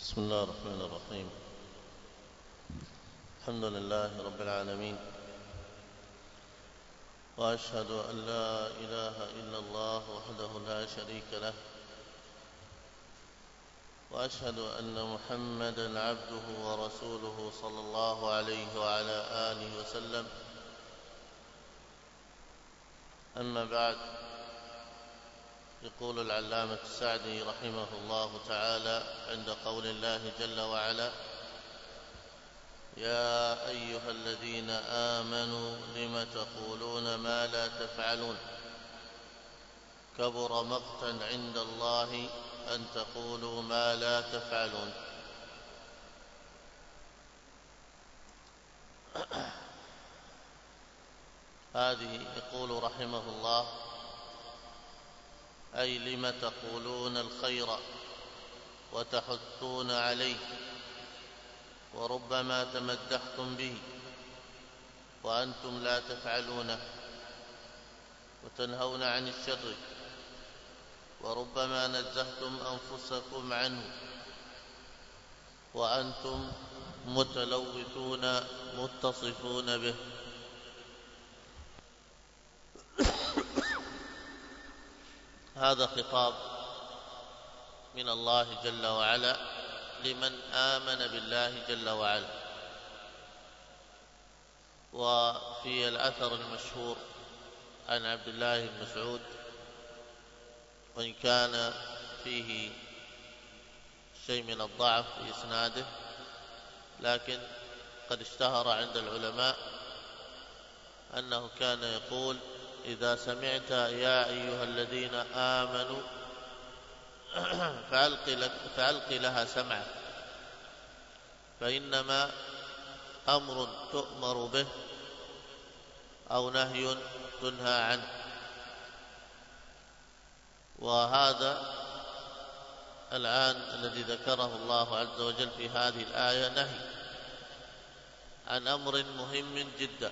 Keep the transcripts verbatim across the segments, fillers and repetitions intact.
بسم الله الرحمن الرحيم. الحمد لله رب العالمين، وأشهد أن لا إله إلا الله وحده لا شريك له، وأشهد أن محمدًا عبده ورسوله صلى الله عليه وعلى آله وسلم. أما بعد، يقول العلامة السعدي رحمه الله تعالى عند قول الله جل وعلا: يا أيها الذين آمنوا لم تقولون ما لا تفعلون كبر مقتا عند الله أن تقولوا ما لا تفعلون. هذه يقول رحمه الله أي لم تقولون الخير وتحثون عليه، وربما تمدحتم به وأنتم لا تفعلونه، وتنهون عن الشر وربما نزهتم أنفسكم عنه وأنتم متلوثون متصفون به. هذا خطاب من الله جل وعلا لمن آمن بالله جل وعلا. وفي الأثر المشهور عن عبد الله بن مسعود، وإن كان فيه شيء من الضعف في إسناده، لكن قد اشتهر عند العلماء أنه كان يقول: إذا سمعت يا أيها الذين آمنوا فألق لها سمعك، فإنما أمر تؤمر به أو نهي تنهى عنه. وهذا الآن الذي ذكره الله عز وجل في هذه الآية نهي عن أمر مهم جدا،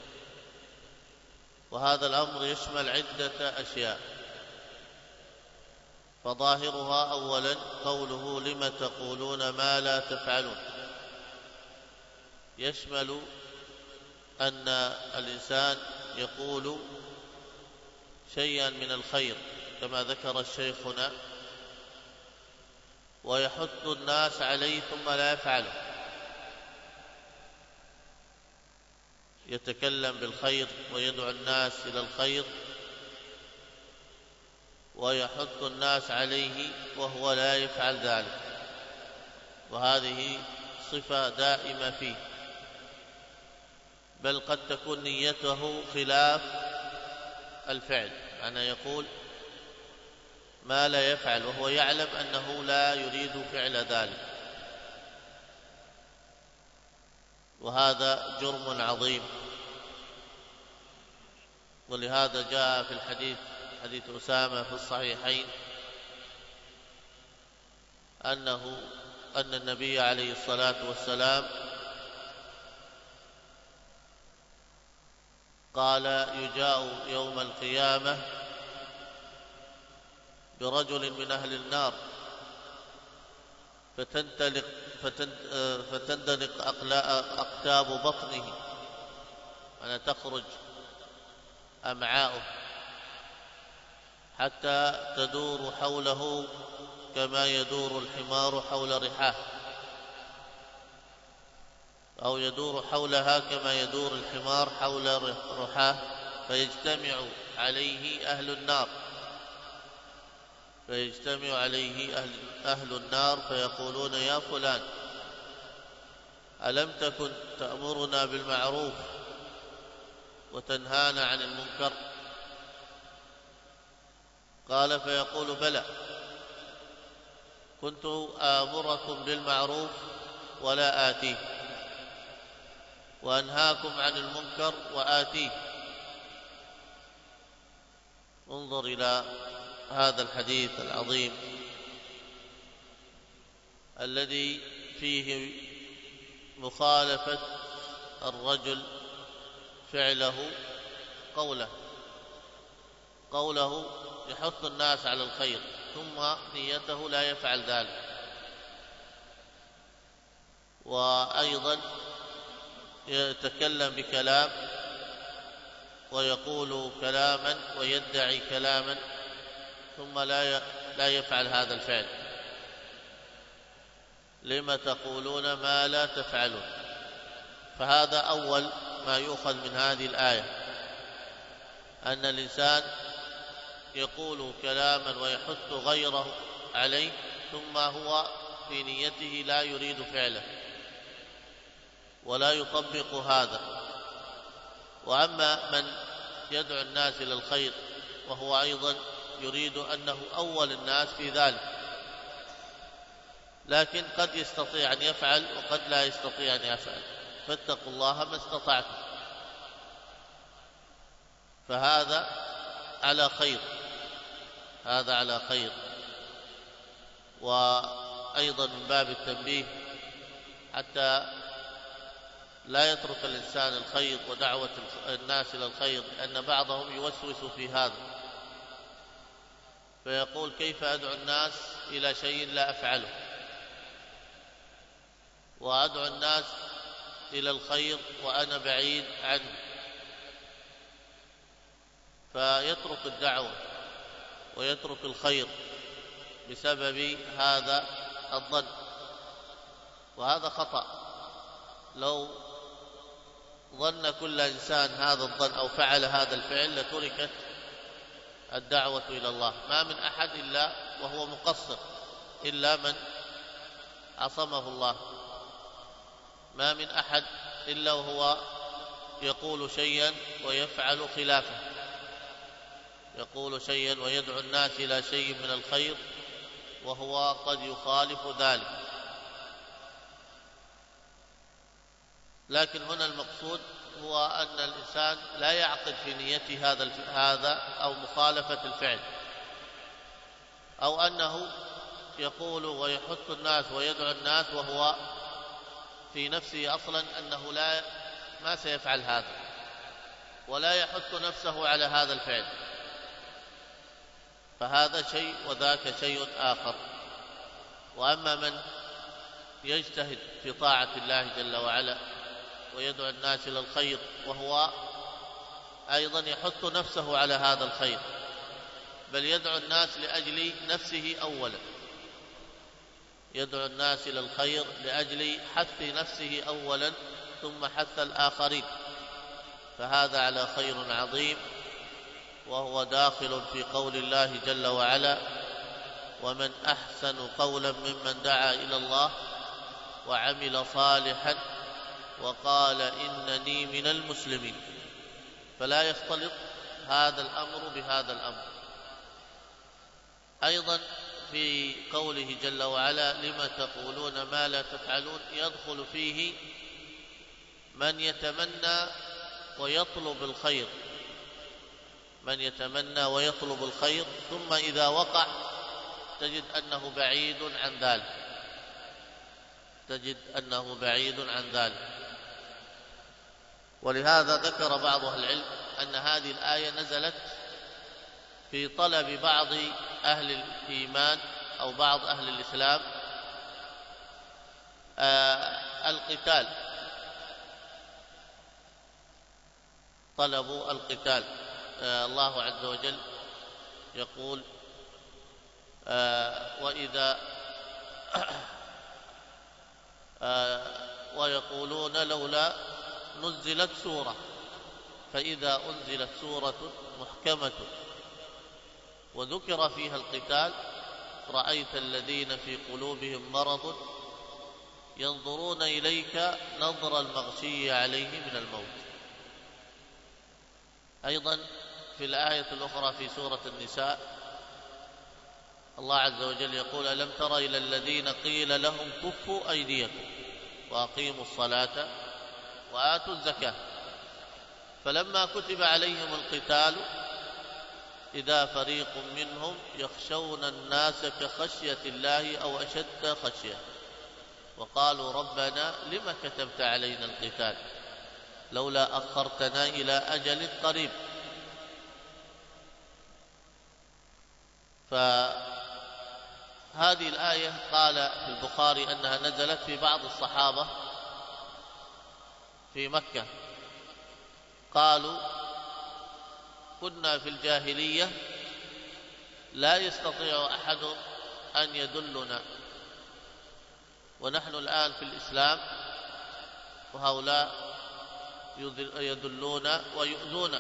وهذا الأمر يشمل عدة أشياء. فظاهرها أولا قوله لم تقولون ما لا تفعلون، يشمل أن الإنسان يقول شيئا من الخير كما ذكر الشيخ هنا، ويحث الناس عليه ثم لا يفعله. يتكلم بالخير ويدعو الناس إلى الخير ويحث الناس عليه وهو لا يفعل ذلك، وهذه صفة دائمة فيه، بل قد تكون نيته خلاف الفعل. أنا يقول ما لا يفعل وهو يعلم أنه لا يريد فعل ذلك، وهذا جرم عظيم. ولهذا جاء في الحديث حديث أسامة في الصحيحين أنه أن النبي عليه الصلاة والسلام قال: يجاء يوم القيامة برجل من أهل النار فتندلق فتندلق أقتاب بطنه، أنا تخرج أمعاؤه حتى تدور حوله كما يدور الحمار حول رحاه، أو يدور حولها كما يدور الحمار حول رحاه، فيجتمع عليه أهل النار فيجتمع عليه أهل, أهل النار فيقولون: يا فلان، ألم تكن تأمرنا بالمعروف وتنهانا عن المنكر؟ قال: فيقول: بلى، كنت آمركم بالمعروف ولا آتيه، وأنهاكم عن المنكر وآتيه. انظر إلى هذا الحديث العظيم الذي فيه مخالفة الرجل فعله قوله قوله يحث الناس على الخير ثم نيته لا يفعل ذلك. وأيضا يتكلم بكلام ويقول كلاما ويدعي كلاما ثم لا لا يفعل هذا الفعل. لم تقولون ما لا تفعلون؟ فهذا أول ما يؤخذ من هذه الآية، أن الإنسان يقول كلاما ويحث غيره عليه ثم هو في نيته لا يريد فعله ولا يطبق هذا. وأما من يدعو الناس إلى الخير وهو أيضا يريد أنه أول الناس في ذلك، لكن قد يستطيع أن يفعل وقد لا يستطيع أن يفعل، فاتقوا الله ما استطعتم، فهذا على خير، هذا على خير. وأيضا من باب التنبيه حتى لا يترك الإنسان الخير ودعوة الناس إلى الخير، لأن بعضهم يوسوس في هذا فيقول كيف أدعو الناس إلى شيء لا أفعله، وأدعو الناس إلى الخير وأنا بعيد عنه، فيترك الدعوة ويترك الخير بسبب هذا الظن، وهذا خطأ. لو ظن كل إنسان هذا الظن أو فعل هذا الفعل لتركت الدعوة إلى الله. ما من أحد إلا وهو مقصر إلا من عصمه الله، ما من أحد إلا وهو يقول شيئا ويفعل خلافه، يقول شيئا ويدعو الناس إلى شيء من الخير وهو قد يخالف ذلك. لكن هنا المقصود هو أن الإنسان لا يعقد في نيته هذا هذا أو مخالفة الفعل، أو أنه يقول ويحث الناس ويدعو الناس وهو في نفسه أصلا أنه لا ما سيفعل هذا ولا يحث نفسه على هذا الفعل، فهذا شيء وذاك شيء آخر. وأما من يجتهد في طاعة الله جل وعلا ويدعو الناس إلى الخير وهو أيضا يحث نفسه على هذا الخير، بل يدعو الناس لأجل نفسه أولا، يدعو الناس إلى الخير لأجل حث نفسه أولا ثم حث الآخرين، فهذا على خير عظيم، وهو داخل في قول الله جل وعلا: ومن أحسن قولا ممن دعا إلى الله وعمل صالحا وقال إنني من المسلمين. فلا يختلط هذا الأمر بهذا الأمر. أيضا في قوله جل وعلا: لما تقولون ما لا تفعلون، يدخل فيه من يتمنى ويطلب الخير، من يتمنى ويطلب الخير ثم إذا وقع تجد أنه بعيد عن ذلك، تجد أنه بعيد عن ذلك. ولهذا ذكر بعض أهل العلم أن هذه الآية نزلت في طلب بعض أهل الإيمان أو بعض أهل الإسلام آه القتال، طلبوا القتال. آه الله عز وجل يقول: آه وإذا آه ويقولون لولا نزلت سورة، فإذا أنزلت سورة محكمة وذكر فيها القتال رأيت الذين في قلوبهم مرض ينظرون إليك نظر المغشي عليه من الموت. أيضا في الآية الأخرى في سورة النساء الله عز وجل يقول: ألم تر إلى الذين قيل لهم كفوا أيديكم وأقيموا الصلاة وآتوا الزكاة فلما كتب عليهم القتال إذا فريق منهم يخشون الناس كخشية الله أو أشد خشية وقالوا ربنا لم كتبت علينا القتال لولا أخرتنا إلى أجل قريب. هذه الآية قال في البخاري أنها نزلت في بعض الصحابة في مكة، قالوا كنا في الجاهلية لا يستطيع أحد أن يدلنا، ونحن الآن في الإسلام وهؤلاء يدلون ويؤذون،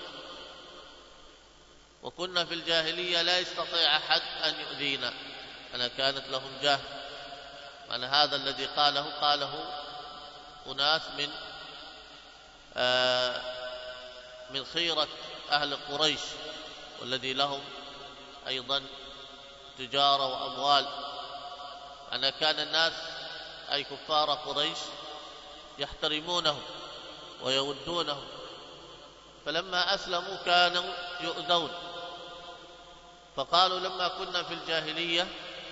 وكنا في الجاهلية لا يستطيع أحد أن يؤذينا، أنا كانت لهم جاه. أنا هذا الذي قاله قاله أناس من آه من خيرة أهل قريش، والذي لهم أيضا تجارة وأموال. أنا كان الناس أي كفار قريش يحترمونهم ويودونهم، فلما أسلموا كانوا يؤذون، فقالوا لما كنا في الجاهلية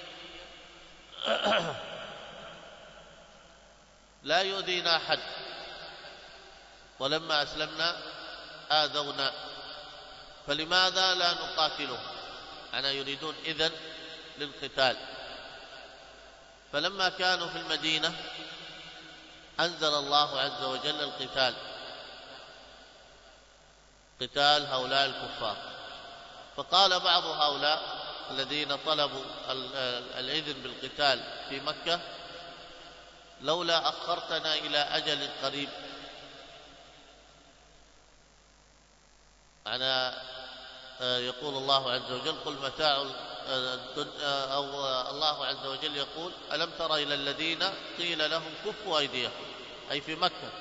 لا يؤذينا أحد، ولما أسلمنا آذونا، فلماذا لا نقاتلهم؟ أنا يريدون إذن للقتال. فلما كانوا في المدينة أنزل الله عز وجل القتال، قتال هؤلاء الكفار. فقال بعض هؤلاء الذين طلبوا الإذن بالقتال في مكة لولا أخرتنا إلى أجل قريب. أنا يقول الله عز وجل قل متاع أو الله عز وجل يقول ألم تر إلى الذين قيل لهم كفوا أيديكم، أي في مكة،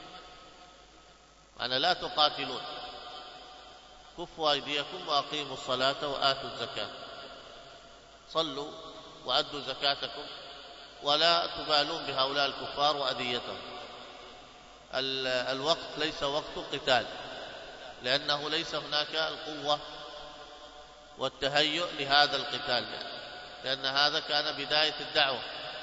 أنا لا تقاتلون، كفوا أيديكم وأقيموا الصلاة وآتوا الزكاة، صلوا وأدوا زكاتكم ولا تبالون بهؤلاء الكفار وأذيتهم. الوقت ليس وقت قتال، لأنه ليس هناك القوة والتهيؤ لهذا القتال، لأن هذا كان بداية الدعوة.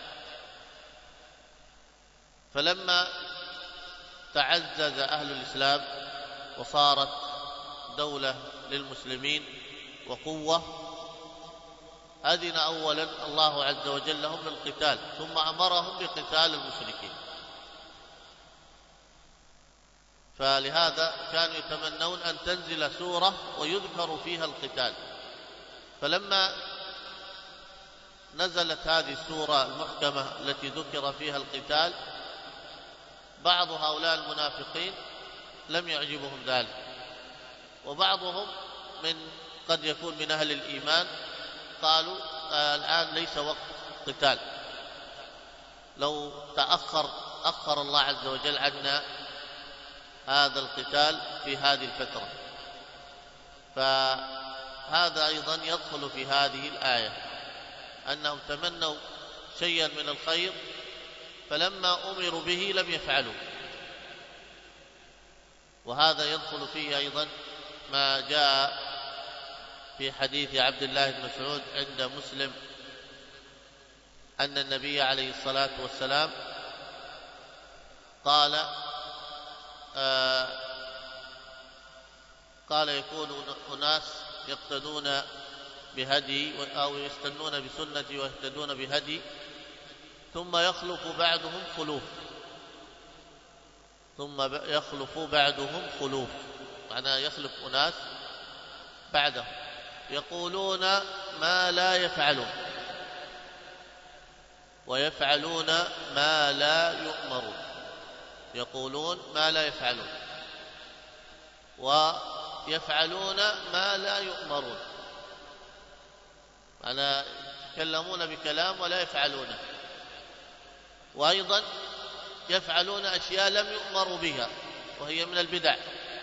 فلما تعزز أهل الإسلام وصارت دولة للمسلمين وقوة، أذن أولا الله عز وجل لهم بالقتال، ثم أمرهم بقتال المشركين. فلهذا كانوا يتمنون أن تنزل سورة ويذكر فيها القتال. فلما نزلت هذه السورة المحكمة التي ذكر فيها القتال، بعض هؤلاء المنافقين لم يعجبهم ذلك، وبعضهم من قد يكون من أهل الإيمان قالوا آه الآن ليس وقت قتال، لو تأخر أخر الله عز وجل عنا هذا القتال في هذه الفترة. فهذا أيضا يدخل في هذه الآية، أنهم تمنوا شيئا من الخير فلما أمروا به لم يفعلوا. وهذا يدخل فيه أيضا ما جاء في حديث عبد الله بن مسعود عند مسلم أن النبي عليه الصلاة والسلام قال آه قال يكون أناس يقتدون بهدي أو يستنون بسنتي ويهتدون بهدي، ثم يخلف بعدهم خلوف ثم يخلف بعدهم خلوف معناه يخلف أناس بعدهم يقولون ما لا يفعلون ويفعلون ما لا يؤمرون، يقولون ما لا يفعلون ويفعلون ما لا يؤمرون، أنا يتكلمون بكلام ولا يفعلونه، وأيضا يفعلون أشياء لم يؤمروا بها وهي من البدع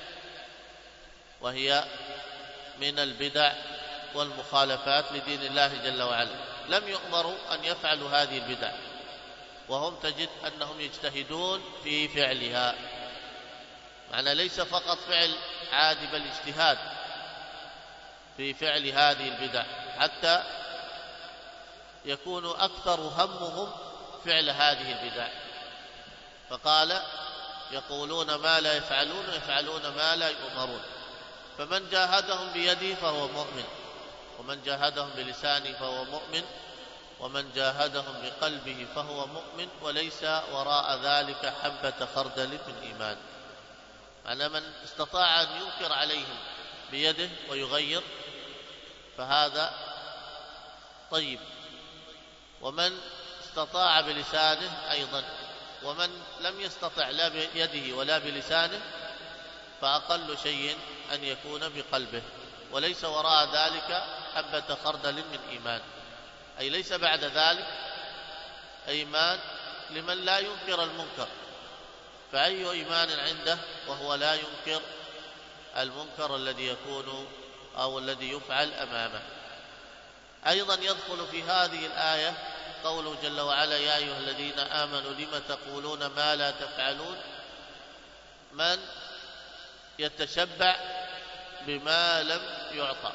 وهي من البدع والمخالفات لدين الله جل وعلا، لم يؤمروا أن يفعلوا هذه البدع، وهم تجد أنهم يجتهدون في فعلها. معنى ليس فقط فعل عادي بل اجتهاد في فعل هذه البدع، حتى يكون أكثر همهم فعل هذه البدع. فقال يقولون ما لا يفعلون ويفعلون ما لا يؤمرون، فمن جاهدهم بيده فهو مؤمن، ومن جاهدهم بلسانه فهو مؤمن، ومن جاهدهم بقلبه فهو مؤمن وليس وراء ذلك حبة خردل من إيمان. معنى من استطاع أن ينكر عليهم بيده ويغير فهذا طيب، ومن استطاع بلسانه أيضا، ومن لم يستطع لا بيده ولا بلسانه فأقل شيء أن يكون بقلبه، وليس وراء ذلك حبة خردل من إيمان، أي ليس بعد ذلك إيمان لمن لا ينكر المنكر، فأي إيمان عنده وهو لا ينكر المنكر الذي يكون أو الذي يفعل أمامه. أيضا يدخل في هذه الآية قوله جل وعلا: يا أيها الذين آمنوا لم تقولون ما لا تفعلون، من يتشبع بما لم يعطى،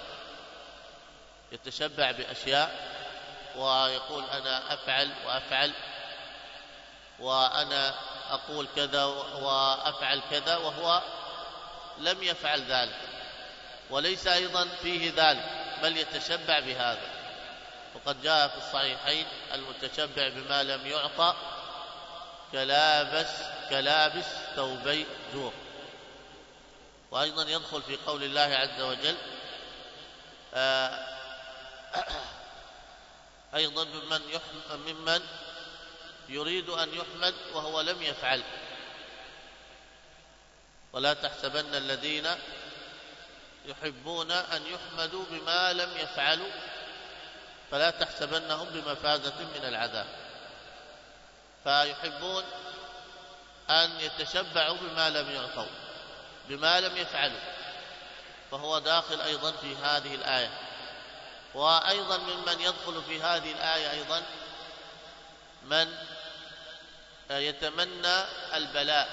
يتشبع بأشياء ويقول أنا أفعل وأفعل وأنا أقول كذا وأفعل كذا وهو لم يفعل ذلك، وليس أيضا فيه ذلك بل يتشبع بهذا. وقد جاء في الصحيحين: المتشبع بما لم يعطى كلابس كلابس ثوبي زور. وأيضا يدخل في قول الله عز وجل أيضا ممن, ممن يريد أن يحمد وهو لم يفعل. ولا تحسبن الذين يحبون أن يحمدوا بما لم يفعلوا فلا تحسبنهم بمفازة من العذاب. فيحبون أن يتشبعوا بما لم يعطوا، بما لم يفعلوا، فهو داخل أيضا في هذه الآية. وأيضا ممن يدخل في هذه الآية أيضا من يتمنى البلاء،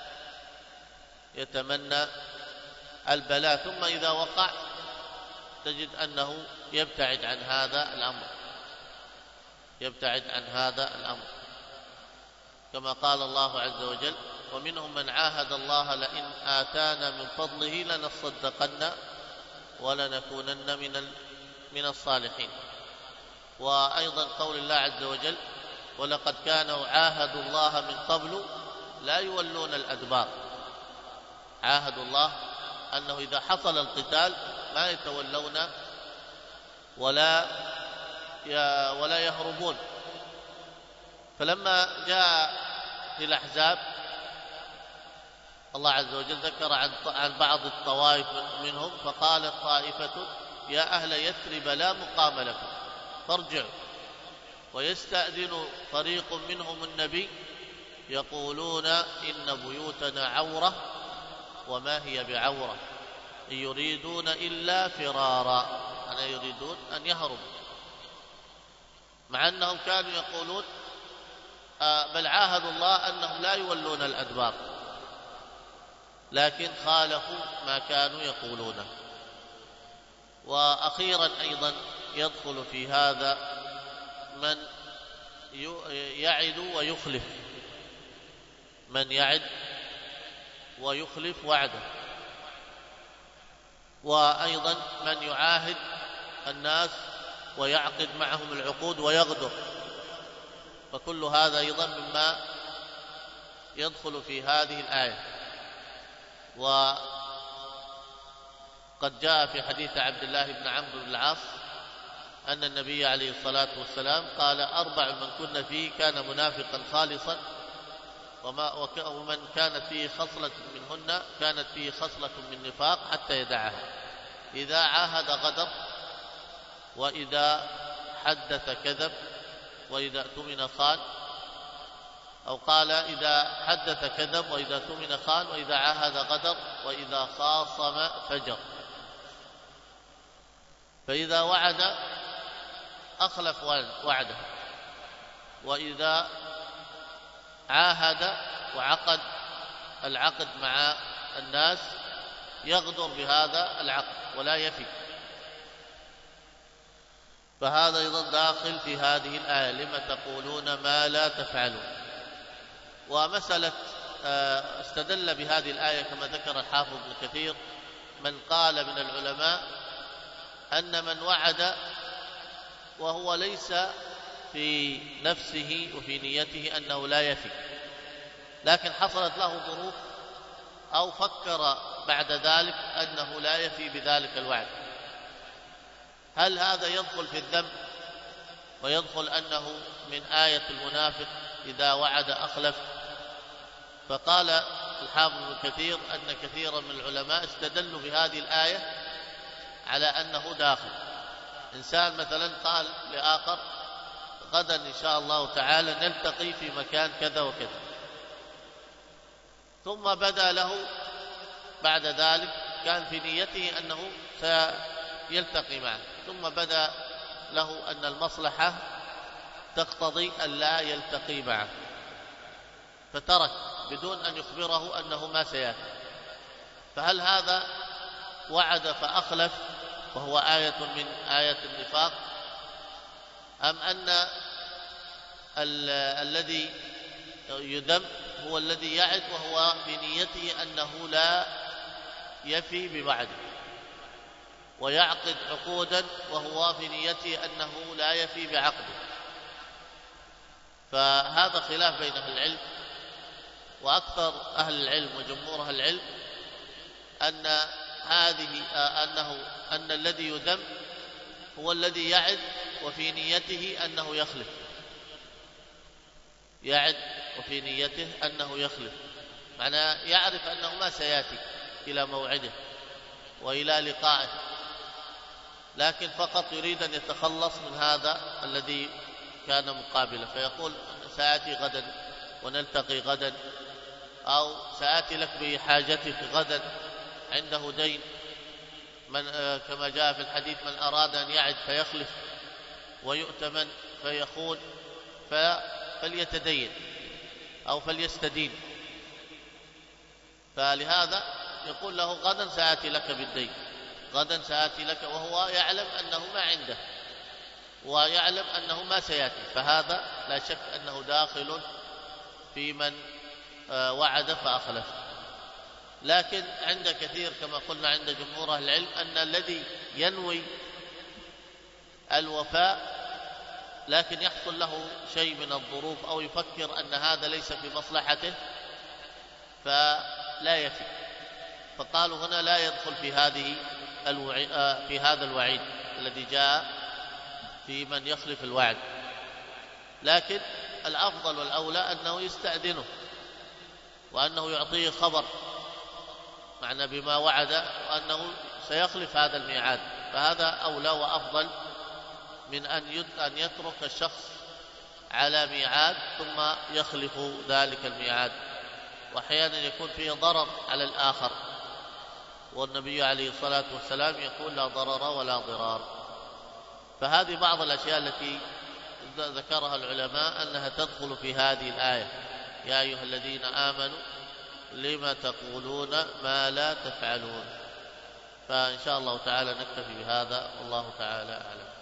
يتمنى البلاء ثم إذا وقع تجد أنه يبتعد عن هذا الأمر، يبتعد عن هذا الأمر، كما قال الله عز وجل: ومنهم من عاهد الله لئن آتانا من فضله لنصدقن ولنكونن من من الصالحين. وأيضا قول الله عز وجل: ولقد كانوا عاهدوا الله من قبل لا يولون الأدبار. عاهدوا الله أنه إذا حصل القتال ما يتولون ولا ولا يهربون. فلما جاء في الأحزاب الله عز وجل ذكر عن بعض الطوائف منهم فقالت طائفة: يا أهل يثرب لا مقام لكم فارجعوا. ويستأذن فريق منهم النبي يقولون: إن بيوتنا عورة وما هي بعورة إن يريدون إلا فرارا، أنا يريدون أن يهربوا، مع أنهم كانوا يقولون بل عاهدوا الله أنهم لا يولون الأدبار، لكن خالفوا ما كانوا يقولونه. وأخيرا أيضا يدخل في هذا من يعد ويخلف، من يعد ويخلف وعده، وأيضا من يعاهد الناس ويعقد معهم العقود ويغدر، فكل هذا أيضا مما يدخل في هذه الآية. وقد جاء في حديث عبد الله بن عمرو بن العاص أن النبي عليه الصلاة والسلام قال: أربع من كن فيه كان منافقا خالصا، ومن كانت فيه خصلة منهن كانت فيه خصلة من نفاق حتى يدعها: إذا عاهد غدر، وإذا حدث كذب، وإذا اؤتمن خان، أو قال: إذا حدث كذب، وإذا اؤتمن خان، وإذا عاهد غدر، وإذا خاصم فجر. فإذا وعد أخلف وعده، وإذا عاهد وعقد العقد مع الناس يغدر بهذا العقد ولا يفي. فهذا أيضا داخل في هذه الآية: لم تقولون ما لا تفعلون. ومسألة استدل بهذه الآية كما ذكر الحافظ ابن كثير من قال من العلماء أن من وعد وهو ليس في نفسه وفي نيته أنه لا يفي، لكن حصلت له ظروف أو فكر بعد ذلك أنه لا يفي بذلك الوعد، هل هذا يدخل في الذنب ويدخل أنه من آية المنافق إذا وعد أخلف؟ فقال الحافظ ابن كثير أن كثيرا من العلماء استدلوا بهذه الآية على أنه داخل. إنسان مثلا قال لآخر غدا إن شاء الله تعالى نلتقي في مكان كذا وكذا، ثم بدا له بعد ذلك كان في نيته أنه سيلتقي معه، ثم بدا له أن المصلحة تقتضي أن لا يلتقي معه فترك بدون أن يخبره أنه ما سيأتي، فهل هذا وعد فأخلف وهو آية من آية النفاق، أم أن ال الذي يذم هو الذي يعد وهو في نيته أنه لا يفي بوعده ويعقد عقودا وهو في نيته أنه لا يفي بعقده؟ فهذا خلاف بين أهل العلم، وأكثر أهل العلم وجمهور أهل العلم أن هذه أنه أن الذي يذم هو الذي يعد وفي نيته أنه يخلف، يعد وفي نيته أنه يخلف، معناه يعرف أنه ما سيأتي إلى موعده وإلى لقائه، لكن فقط يريد أن يتخلص من هذا الذي كان مقابله، فيقول سآتي غدا ونلتقي غدا، أو سآتي لك بحاجتك غدا، عنده دين، من كما جاء في الحديث من أراد أن يعد فيخلف ويؤتمن فيخون فليتدين أو فليستدين، فلهذا يقول له غدا سآتي لك بالدين، غدا سآتي لك، وهو يعلم أنه ما عنده ويعلم أنه ما سيأتي، فهذا لا شك أنه داخل في من وعد فأخلف. لكن عند كثير كما قلنا عند جمهور أهل العلم أن الذي ينوي الوفاء لكن يحصل له شيء من الظروف أو يفكر أن هذا ليس في مصلحته فلا يفي، فقالوا هنا لا يدخل في هذه الوعي... في هذا الوعيد الذي جاء في من يخلف الوعد، لكن الأفضل والأولى أنه يستأذنه وأنه يعطيه خبر معنى بما وعد وأنه سيخلف هذا الميعاد، فهذا أولى وأفضل من أن يترك الشخص على ميعاد ثم يخلف ذلك الميعاد، وأحيانا يكون فيه ضرر على الآخر، والنبي عليه الصلاة والسلام يقول لا ضرر ولا ضرار. فهذه بعض الأشياء التي ذكرها العلماء أنها تدخل في هذه الآية، يا أيها الذين آمنوا لما تقولون ما لا تفعلون. فإن شاء الله تعالى نكتفي بهذا، والله تعالى أعلم.